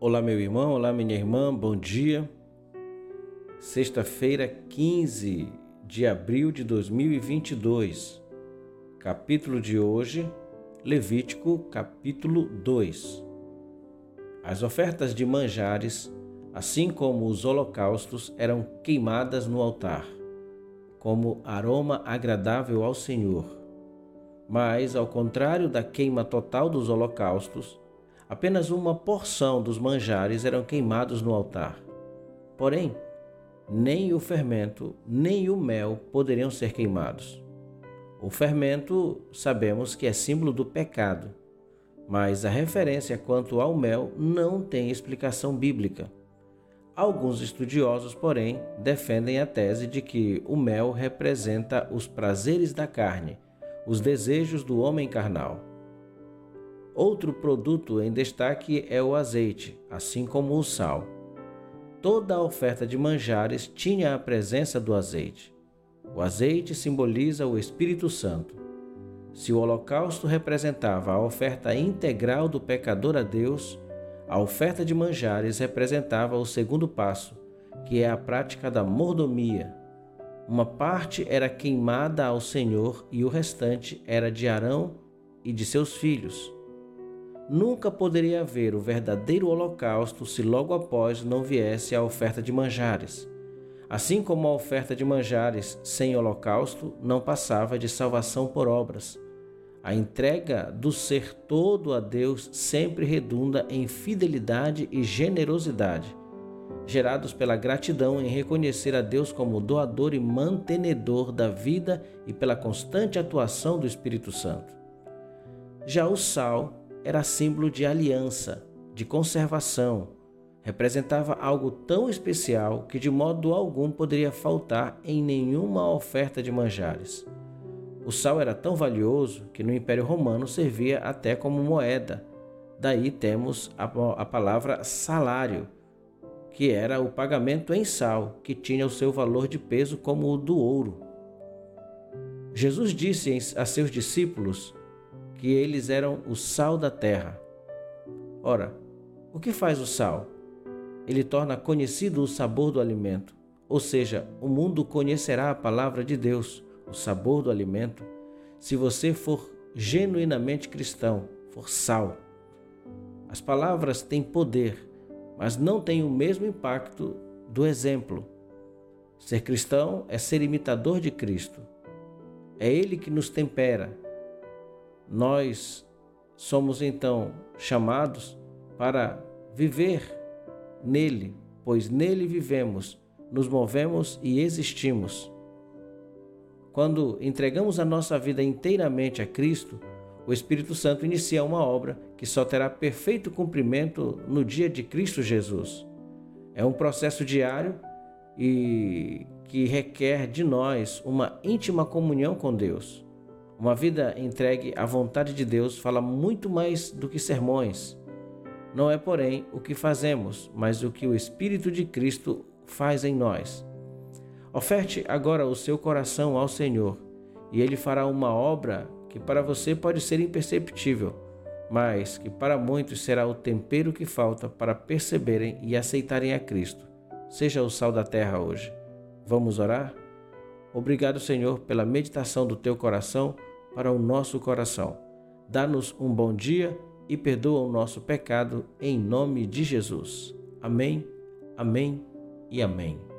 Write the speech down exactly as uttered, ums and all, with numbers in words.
Olá, meu irmão, olá, minha irmã, bom dia. Sexta-feira, quinze de abril de dois mil e vinte e dois. Capítulo de hoje, Levítico, capítulo dois. As ofertas de manjares, assim como os holocaustos, eram queimadas no altar, como aroma agradável ao Senhor. Mas, ao contrário da queima total dos holocaustos, apenas uma porção dos manjares eram queimados no altar. Porém, nem o fermento, nem o mel poderiam ser queimados. O fermento sabemos que é símbolo do pecado, mas a referência quanto ao mel não tem explicação bíblica. Alguns estudiosos, porém, defendem a tese de que o mel representa os prazeres da carne, os desejos do homem carnal. Outro produto em destaque é o azeite, assim como o sal. Toda a oferta de manjares tinha a presença do azeite. O azeite simboliza o Espírito Santo. Se o holocausto representava a oferta integral do pecador a Deus, a oferta de manjares representava o segundo passo, que é a prática da mordomia. Uma parte era queimada ao Senhor e o restante era de Arão e de seus filhos. Nunca poderia haver o verdadeiro holocausto se logo após não viesse a oferta de manjares. Assim como a oferta de manjares sem holocausto não passava de salvação por obras. A entrega do ser todo a Deus sempre redunda em fidelidade e generosidade, gerados pela gratidão em reconhecer a Deus como doador e mantenedor da vida e pela constante atuação do Espírito Santo. Já o sal era símbolo de aliança, de conservação, representava algo tão especial que de modo algum poderia faltar em nenhuma oferta de manjares. O sal era tão valioso que no Império Romano servia até como moeda. Daí temos a, a palavra salário, que era o pagamento em sal, que tinha o seu valor de peso como o do ouro. Jesus disse a seus discípulos que eles eram o sal da terra. Ora, o que faz o sal? Ele torna conhecido o sabor do alimento, ou seja, o mundo conhecerá a palavra de Deus, o sabor do alimento, se você for genuinamente cristão, for sal. As palavras têm poder, mas não têm o mesmo impacto do exemplo. Ser cristão é ser imitador de Cristo. É Ele que nos tempera. Nós somos então chamados para viver nele, pois nele vivemos, nos movemos e existimos. Quando entregamos a nossa vida inteiramente a Cristo, o Espírito Santo inicia uma obra que só terá perfeito cumprimento no dia de Cristo Jesus. É um processo diário e que requer de nós uma íntima comunhão com Deus. Uma vida entregue à vontade de Deus fala muito mais do que sermões. Não é, porém, o que fazemos, mas o que o Espírito de Cristo faz em nós. Oferte agora o seu coração ao Senhor, e Ele fará uma obra que para você pode ser imperceptível, mas que para muitos será o tempero que falta para perceberem e aceitarem a Cristo. Seja o sal da terra hoje. Vamos orar? Obrigado, Senhor, pela meditação do teu coração para o nosso coração. Dá-nos um bom dia e perdoa o nosso pecado em nome de Jesus. Amém, amém e amém.